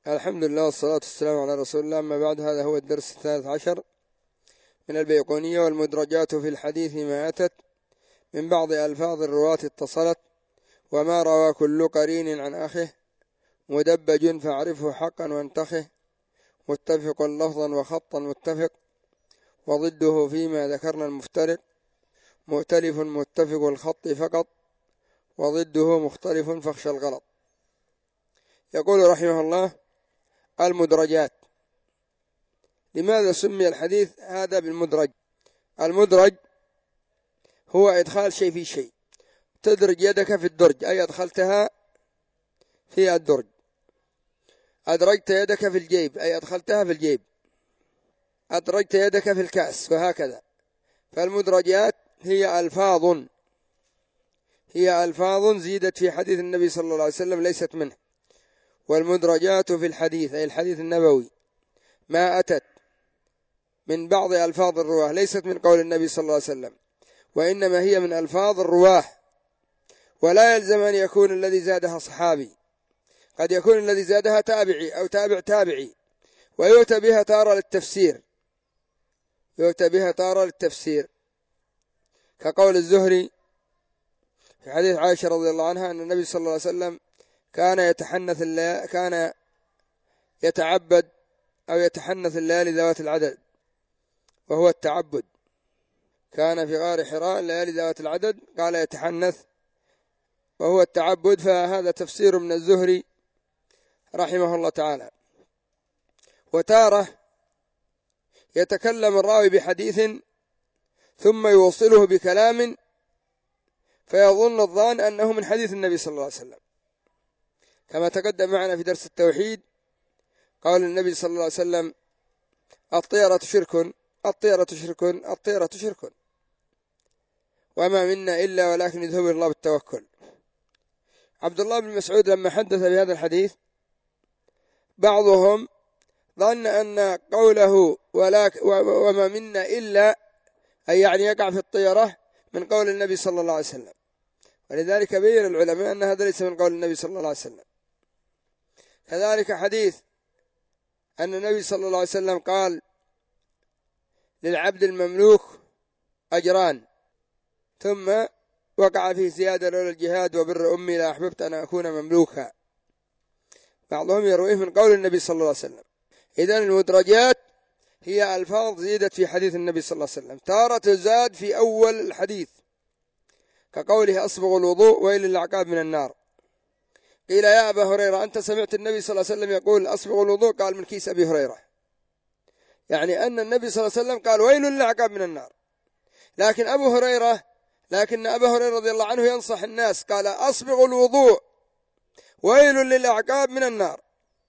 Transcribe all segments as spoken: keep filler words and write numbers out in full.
الحمد لله والصلاة والسلام على رسول الله. أما بعد، هذا هو الدرس الثالث عشر من البيقونية. والمدرجات في الحديث ما أتت من بعض ألفاظ الرواة اتصلت، وما روى كل قرين عن أخه، مدبج فاعرفه حقا وانتخه، متفق لفظا وخطا متفق، وضده فيما ذكرنا المفترق، مؤتلف متفق الخط فقط، وضده مختلف فاخشى الغلط. يقول رحمه الله: المدرجات. لماذا سمي الحديث هذا بالمدرج؟ المدرج هو إدخال شيء في شيء. تدرج يدك في الدرج، أي أدخلتها في الدرج. أدرجت يدك في الجيب، أي أدخلتها في الجيب. أدرجت يدك في الكأس، وهكذا. فالمدرجات هي ألفاظ هي ألفاظ زيدت في حديث النبي صلى الله عليه وسلم ليست منه. والمدرجات في الحديث أي الحديث النبوي ما أتت من بعض ألفاظ الرواه، ليست من قول النبي صلى الله عليه وسلم، وإنما هي من ألفاظ الرواه. ولا يلزم أن يكون الذي زادها صحابي، قد يكون الذي زادها تابعي أو تابع تابعي. ويؤتى بها تارة للتفسير يؤتى بها تارة للتفسير كقول الزهري في حديث عائشة رضي الله عنها أن النبي صلى الله عليه وسلم كان يتحنث الليالي كان يتعبد أو يتحنث الليالي ذوات العدد، وهو التعبد. كان في غار حراء الليالي ذوات العدد، قال يتحنث وهو التعبد. فهذا تفسير من الزهري رحمه الله تعالى. وتارة يتكلم الراوي بحديث ثم يوصله بكلام فيظن الظان أنه من حديث النبي صلى الله عليه وسلم، كما تقدم معنا في درس التوحيد قال النبي صلى الله عليه وسلم: الطيرة شرك الطيرة شرك الطيرة شرك وما منا إلا ولكن يذهب الله بالتوكل. عبد الله بن مسعود لما حدث بهذا الحديث، بعضهم ظن أن قوله ولك وما منا إلا أي يعني يقع في الطيرة من قول النبي صلى الله عليه وسلم، ولذلك بين العلماء أن هذا ليس من قول النبي صلى الله عليه وسلم. كذلك حديث أن النبي صلى الله عليه وسلم قال: للعبد المملوك أجران، ثم وقع فيه زيادة: لولا الجهاد وبر أمي لا أحببت أن أكون مملوكا. بعضهم يرويه من قول النبي صلى الله عليه وسلم. إذن المدرجات هي ألفاظ زيدت في حديث النبي صلى الله عليه وسلم، تارة تزاد في أول الحديث كقوله: أصبغ الوضوء ويل للعقاب من النار. قيل: يا أبا هريرة، أنت سمعت النبي صلى الله عليه وسلم يقول أصبغ الوضوء؟ قال: من كيس أبي هريرة. يعني أن النبي صلى الله عليه وسلم قال ويل للعقاب من النار. لكن أبو هريرة لكن أبا هريرة رضي الله عنه ينصح الناس، قال: أصبغ الوضوء ويل للعقاب من النار.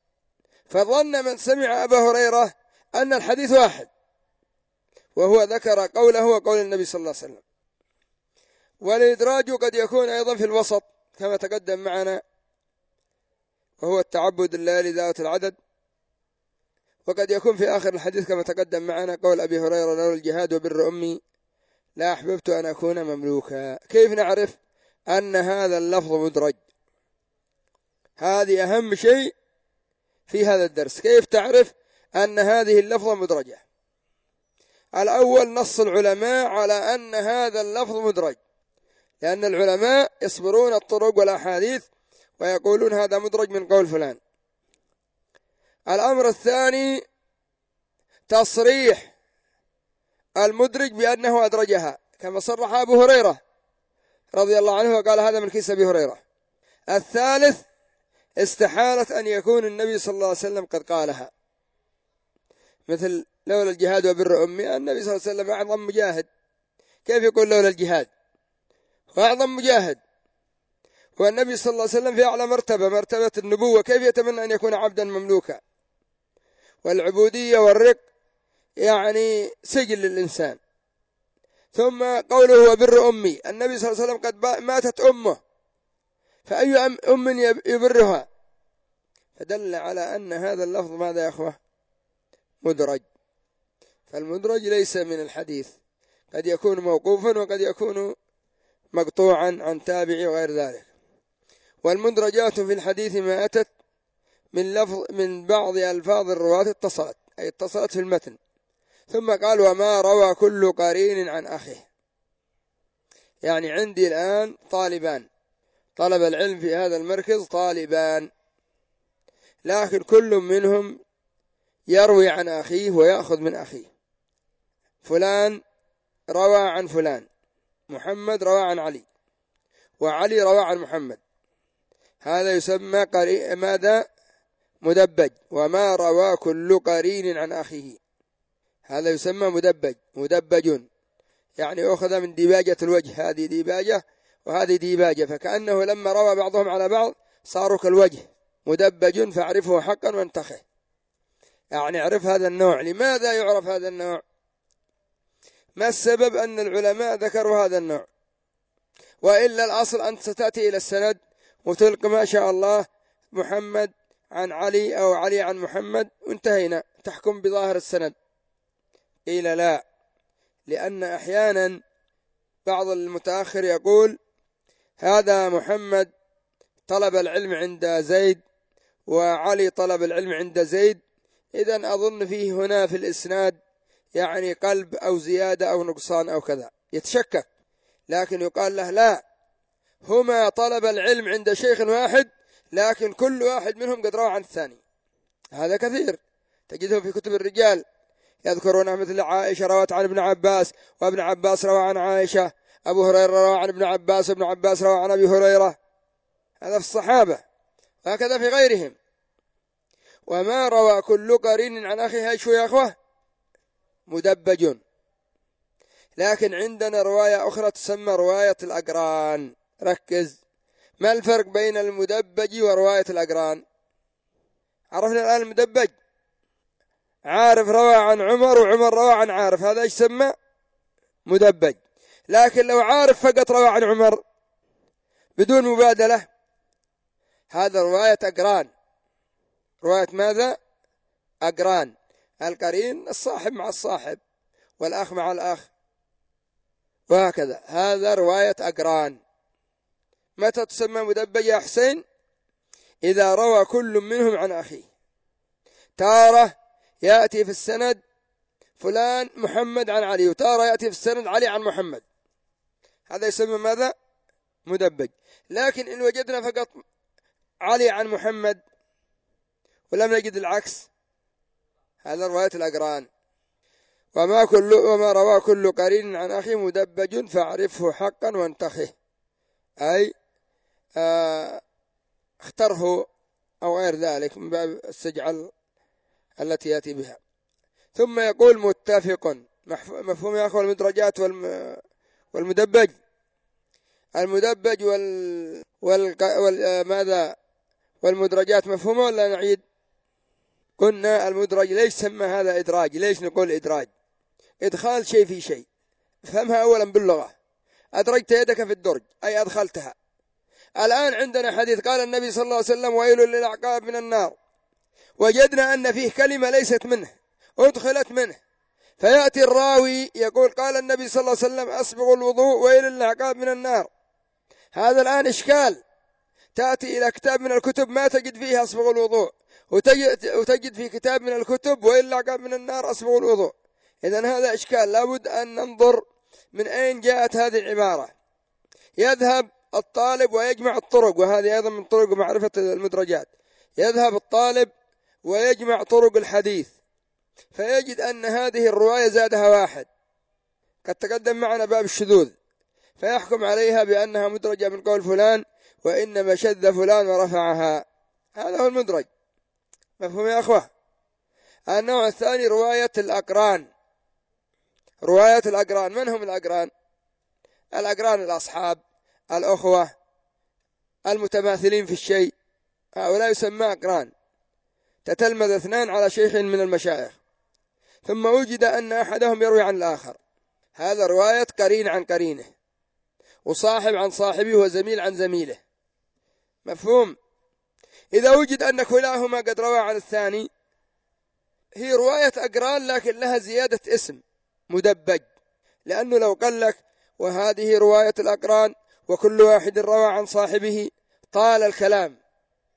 فظن من سمع أبا هريرة أن الحديث واحد، وهو ذكر قوله وقول النبي صلى الله عليه وسلم. والإدراج قد يكون أيضا في الوسط كما تقدم معنا، وهو التعبد الليالي ذات العدد. وقد يكون في آخر الحديث كما تقدم معنا قول أبي هريرة: لولا الجهاد وبر أمي لا أحببت أن أكون مملوكا. كيف نعرف أن هذا اللفظ مدرج؟ هذه أهم شيء في هذا الدرس. كيف تعرف أن هذه اللفظة مدرجة؟ الأول، نص العلماء على أن هذا اللفظ مدرج، لأن العلماء يصبرون الطرق والأحاديث ويقولون هذا مدرج من قول فلان. الأمر الثاني، تصريح المدرج بأنه أدرجها، كما صرح أبو هريرة رضي الله عنه وقال هذا من كيس أبي هريرة. الثالث، استحالة أن يكون النبي صلى الله عليه وسلم قد قالها، مثل لولا الجهاد وبر أمي. النبي صلى الله عليه وسلم أعظم مجاهد، كيف يقول لولا الجهاد؟ وأعظم مجاهد، والنبي صلى الله عليه وسلم في أعلى مرتبة، مرتبة النبوة، كيف يتمنى أن يكون عبدا مملوكا؟ والعبودية والرق يعني سجل للإنسان. ثم قوله وبر أمي، النبي صلى الله عليه وسلم قد ماتت أمه، فأي أم يبرها؟ فدل على أن هذا اللفظ ماذا يا أخوة؟ مدرج. فالمدرج ليس من الحديث، قد يكون موقوفا وقد يكون مقطوعا عن تابع وغير ذلك. والمدرجات في الحديث ما أتت من لفظ من بعض ألفاظ الرواة اتصلت، أي اتصلت في المتن. ثم قال وما روى كل قرين عن أخيه، يعني عندي الآن طالبان، طلب العلم في هذا المركز طالبان، لكن كل منهم يروي عن أخيه ويأخذ من أخيه. فلان روى عن فلان، محمد روى عن علي، وعلي روى عن محمد، هذا يسمى قري... ماذا؟ مدبج. وما روى كل قرين عن أخيه، هذا يسمى مدبج، مدبج، يعني أخذ من ديباجة الوجه، هذه ديباجة وهذه ديباجة، فكأنه لما روى بعضهم على بعض صاروا كالوجه، مدبج فاعرفه حقا وانتخه، يعني اعرف هذا النوع. لماذا يعرف هذا النوع؟ ما السبب أن العلماء ذكروا هذا النوع؟ وإلا الأصل أنت ستأتي إلى السند وتلقى ما شاء الله محمد عن علي أو علي عن محمد وانتهينا، تحكم بظاهر السند. قيل لا، لأن أحيانا بعض المتأخر يقول هذا محمد طلب العلم عند زيد وعلي طلب العلم عند زيد، إذن أظن فيه هنا في الإسناد يعني قلب أو زيادة أو نقصان أو كذا، يتشكك. لكن يقال له لا، هما طلب العلم عند شيخ واحد، لكن كل واحد منهم قد روى عن الثاني. هذا كثير تجده في كتب الرجال، يذكرون مثل عائشة روت عن ابن عباس، وابن عباس روى عن عائشة، أبو هريرة روى عن ابن عباس، وابن عباس روى عن أبي هريرة، هذا في الصحابة، وهكذا في غيرهم. وما روى كل قرين عن أخيه شو يا أخوة؟ مدبج. لكن عندنا رواية أخرى تسمى رواية الأقران. ركز، ما الفرق بين المدبج ورواية الأقران؟ عرفنا الآن المدبج، عارف روى عن عمر وعمر روى عن عارف، هذا يسمى مدبج. لكن لو عارف فقط روى عن عمر بدون مبادلة، هذا رواية أقران. رواية ماذا؟ أقران. القرين الصاحب مع الصاحب والأخ مع الأخ، وهكذا، هذا رواية أقران. متى تسمى مدبج يا حسين؟ إذا روى كل منهم عن أخيه. تارة يأتي في السند فلان محمد عن علي، وتارة يأتي في السند علي عن محمد، هذا يسمى ماذا؟ مدبج. لكن إن وجدنا فقط علي عن محمد ولم نجد العكس، هذا رواية الأقران. وما, كل وما روى كل قرين عن أخيه مدبج فاعرفه حقا وانتخه، أي آه اختره أو غير ذلك من باب السجعل التي يأتي بها. ثم يقول متفق، مفهوم يا أخوة المدرجات والمدبج؟ المدبج وال, وال... وال... ماذا والمدرجات مفهومة ولا نعيد؟ قلنا المدرج ليش سمى هذا إدراج؟ ليش نقول إدراج؟ إدخال شيء في شيء، فهمها أولا باللغة. أدرجت يدك في الدرج أي أدخلتها. الآن عندنا حديث قال النبي صلى الله عليه وسلم ويل للأعقاب من النار، وجدنا أن فيه كلمة ليست منه أدخلت منه، فيأتي الراوي يقول قال النبي صلى الله عليه وسلم أسبغ الوضوء ويل للأعقاب من النار. هذا الآن إشكال، تأتي إلى كتاب من الكتب ما تجد فيه أسبغ الوضوء، وتجد في كتاب من الكتب ويل للأعقاب من النار أسبغ الوضوء. إذن هذا إشكال، لابد أن ننظر من أين جاءت هذه العبارة. يذهب الطالب ويجمع الطرق، وهذه أيضا من طرق معرفة المدرجات، يذهب الطالب ويجمع طرق الحديث فيجد أن هذه الرواية زادها واحد، قد تقدم معنا باب الشذوذ، فيحكم عليها بأنها مدرجة من قول فلان وإنما شذ فلان ورفعها، هذا هو المدرج. مفهوم يا أخوة؟ النوع الثاني رواية الأقران. رواية الأقران، من هم الأقران؟ الأقران الأصحاب، الأخوة، المتماثلين في الشيء، هؤلاء يسمى أقران. تتلمذ اثنان على شيخ من المشايخ ثم وجد أن أحدهم يروي عن الآخر، هذا رواية قرين عن قرينه، وصاحب عن صاحبه وزميل عن زميله. مفهوم؟ إذا وجد أن كلاهما قد روى عن الثاني، هي رواية أقران لكن لها زيادة اسم مدبج، لأنه لو قال لك وهذه رواية الأقران وكل واحد روى عن صاحبه طال الكلام،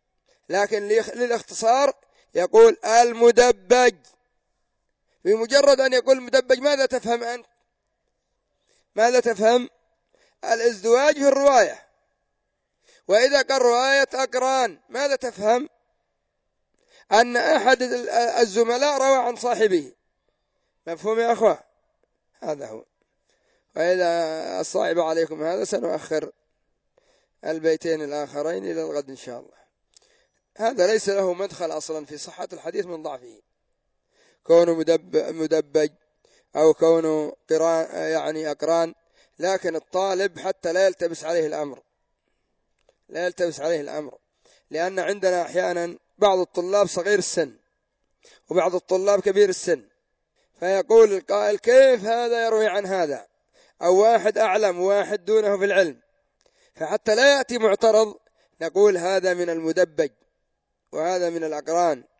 لكن للاختصار يقول المدبج. بمجرد أن يقول المدبج ماذا تفهم أنت؟ ماذا تفهم؟ الازدواج في الرواية. وإذا قال رواية أقران ماذا تفهم؟ أن أحد الزملاء روى عن صاحبه. مفهوم يا أخوة؟ هذا هو. وإذا الصعب عليكم هذا سنؤخر البيتين الآخرين إلى الغد إن شاء الله. هذا ليس له مدخل أصلا في صحة الحديث من ضعفه، كونه مدبج أو كونه قران يعني أقران، لكن الطالب حتى لا يلتبس عليه الأمر لا يلتبس عليه الأمر لأن عندنا أحيانا بعض الطلاب صغير السن وبعض الطلاب كبير السن، فيقول القائل كيف هذا يروي عن هذا، أو واحد أعلم وواحد دونه في العلم، فحتى لا يأتي معترض نقول هذا من المدبج وهذا من الأقران